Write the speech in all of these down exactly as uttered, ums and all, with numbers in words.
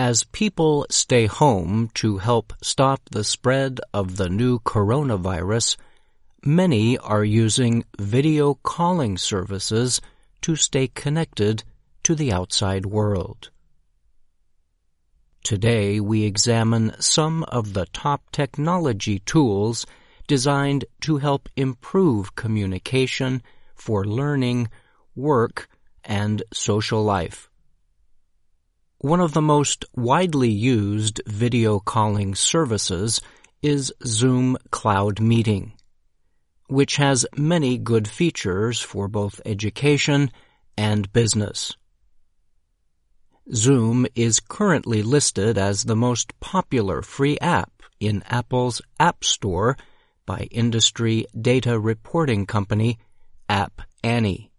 As people stay home to help stop the spread of the new coronavirus, many are using video calling services to stay connected to the outside world. Today, we examine some of the top technology tools designed to help improve communication for learning, work, and social life. One of the most widely used video calling services is Zoom Cloud Meeting, which has many good features for both education and business. Zoom is currently listed as the most popular free app in Apple's App Store by industry data reporting company App Annie.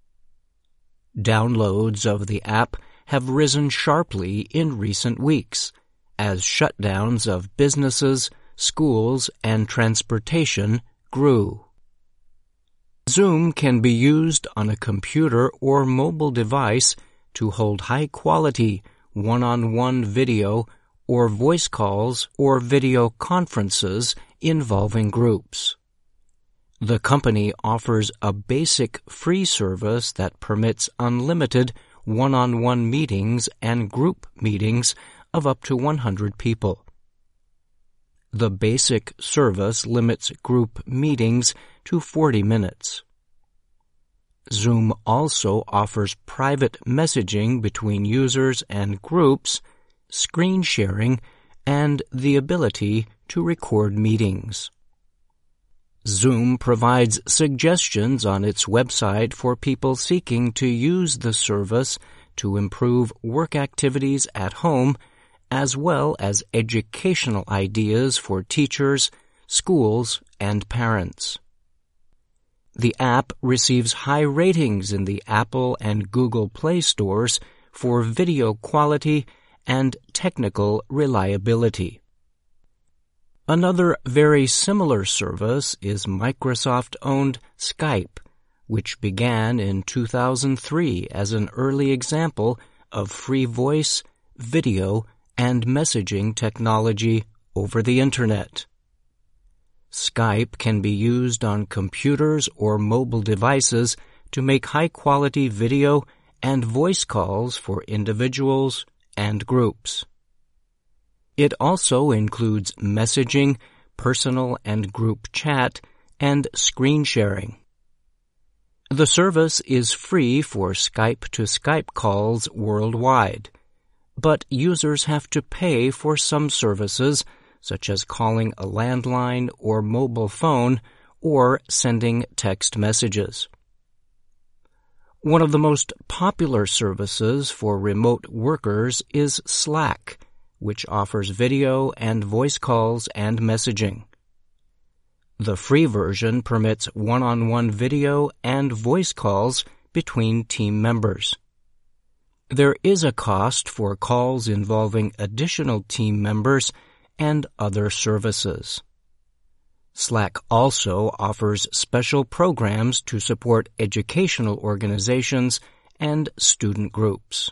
Downloads of the app have risen sharply in recent weeks as shutdowns of businesses, schools, and transportation grew. Zoom can be used on a computer or mobile device to hold high-quality one-on-one video or voice calls or video conferences involving groups. The company offers a basic free service that permits unlimited one-on-one meetings and group meetings of up to one hundred people. The basic service limits group meetings to forty minutes. Zoom also offers private messaging between users and groups, screen sharing, and the ability to record meetings. Zoom provides suggestions on its website for people seeking to use the service to improve work activities at home, as well as educational ideas for teachers, schools, and parents. The app receives high ratings in the Apple and Google Play stores for video quality and technical reliability. Another very similar service is Microsoft-owned Skype, which began in two thousand three as an early example of free voice, video, and messaging technology over the Internet. Skype can be used on computers or mobile devices to make high-quality video and voice calls for individuals and groups. It also includes messaging, personal and group chat, and screen sharing. The service is free for Skype-to-Skype calls worldwide, but users have to pay for some services such as calling a landline or mobile phone or sending text messages. One of the most popular services for remote workers is Slack, which offers video and voice calls and messaging. The free version permits one-on-one video and voice calls between team members. There is a cost for calls involving additional team members and other services. Slack also offers special programs to support educational organizations and student groups.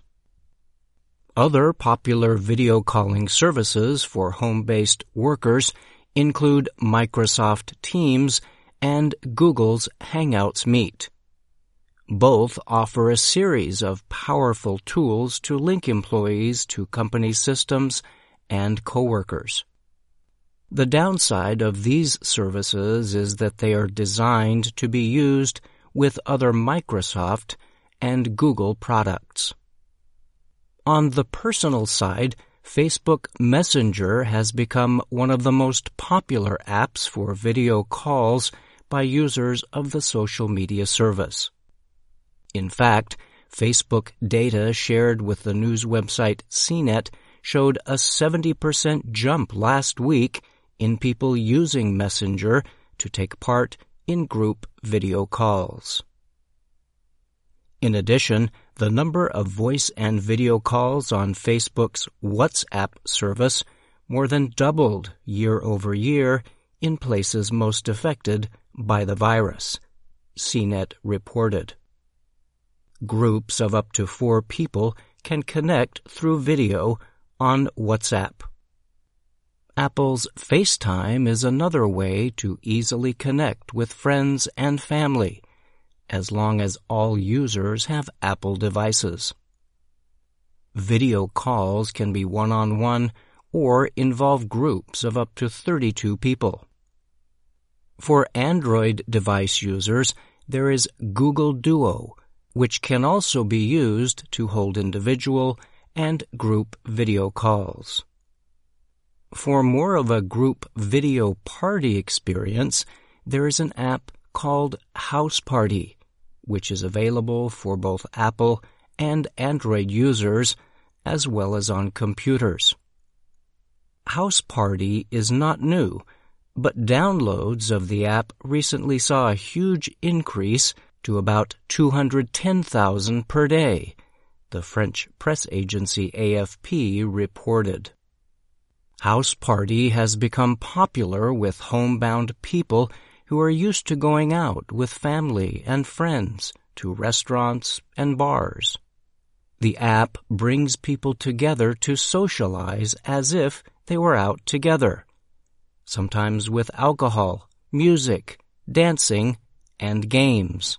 Other popular video calling services for home-based workers include Microsoft Teams and Google's Hangouts Meet. Both offer a series of powerful tools to link employees to company systems and coworkers. The downside of these services is that they are designed to be used with other Microsoft and Google products. On the personal side, Facebook Messenger has become one of the most popular apps for video calls by users of the social media service. In fact, Facebook data shared with the news website C net showed a seventy percent jump last week in people using Messenger to take part in group video calls. In addition, the number of voice and video calls on Facebook's WhatsApp service more than doubled year over year in places most affected by the virus, C net reported. Groups of up to four people can connect through video on WhatsApp. Apple's FaceTime is another way to easily connect with friends and family, as long as all users have Apple devices. Video calls can be one-on-one or involve groups of up to thirty-two people. For Android device users, there is Google Duo, which can also be used to hold individual and group video calls. For more of a group video party experience, there is an app called House Party, which is available for both Apple and Android users, as well as on computers. House Party is not new, but downloads of the app recently saw a huge increase to about two hundred ten thousand per day, the French press agency A F P reported. House Party has become popular with homebound people who are used to going out with family and friends to restaurants and bars. The app brings people together to socialize as if they were out together, sometimes with alcohol, music, dancing, and games.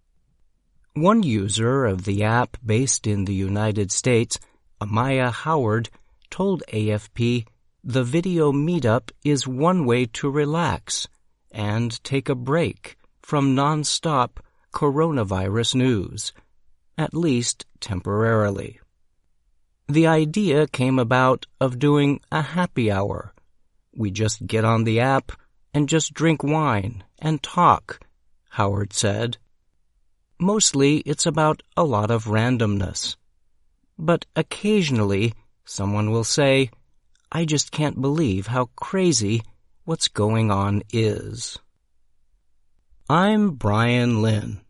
One user of the app based in the United States, Amaya Howard, told A F P the video meetup is one way to relax and take a break from non-stop coronavirus news, at least temporarily. The idea came about of doing a happy hour. We just get on the app and just drink wine and talk, Howard said. Mostly it's about a lot of randomness. But occasionally someone will say, I just can't believe how crazy what's going on is. I'm Brian Lynn.